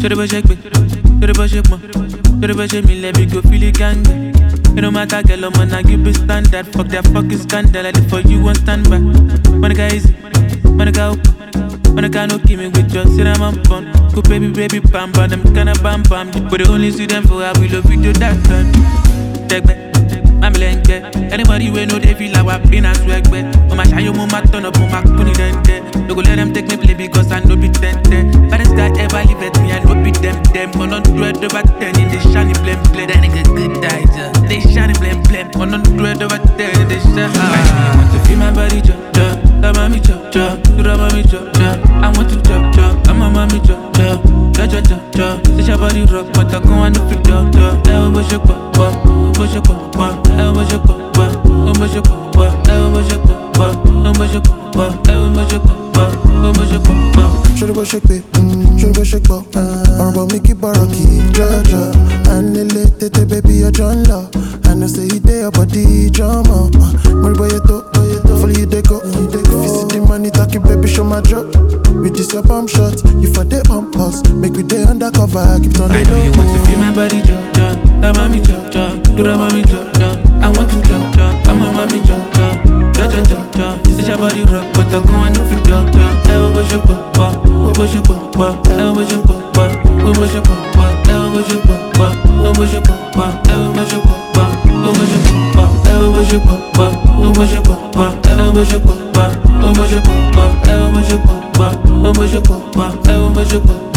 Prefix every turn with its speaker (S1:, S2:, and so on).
S1: to the budget, to the budget, to the budget, me let me go feel it gang. It don't matter, girl, I'm gonna give you standard. Fuck that fucking scandal, I did for you and stand back. Wanna go easy, wanna go. Wanna no give me with your cinnamon bun. Go baby, bam, bam, them kinda bam, bam. But they only see them for how we love video that time. Take back, I'm blank. Anybody we know they feel like I've been a swag back. Mama shy you mama turn up on my kuni dente. No go let them take me play because I know be tente. But this guy ever leave at me, I know be them. On on dread over 10 in the shiny blame. That nigga good dies, they shiny blame. On on dread over 10 in the shiny. I want to feel my body jump. La mami chop chop, do la mami chop chop. I want to chop chop, I'm a mami chop chop. Chop chop chop, say your body rock, but I go on the fit chop chop. Push your pop pop, push your pop pop, push your pop pop, push your pop pop, push your pop pop, push your pop pop, push your pop pop, push your pop pop.
S2: Should I go shake it? Should I go shake it? Or about Mickey Baraki, Jaja. And the late baby, you're John Law. I know say he there, but the drama. More boy, you talk. Follow you, they go. If you see the money talking, baby, show my drop. With this your pump shots, you for the pump us. Make me day undercover, keep on the
S1: I know you want to feel my body jump, jump. La mami jump, jump. Do la mami jump, jump. I want to jump, jump. I'm a mami jump, jump. Jump, jump, jump. This your body rock, but I go on the fit jump, jump. Push your pop, pop. Push your pop, pop. Push your pop, pop. Push your pop, pop. Push your pop, pop. Push your pop, pop. Push your pop, pop. Push your pop, pop. Push your pop, pop. Push your pop, pop. Push your pop, pop. Push your pop, pop. Push your pop, pop. Push your pop, pop. Push your pop, pop.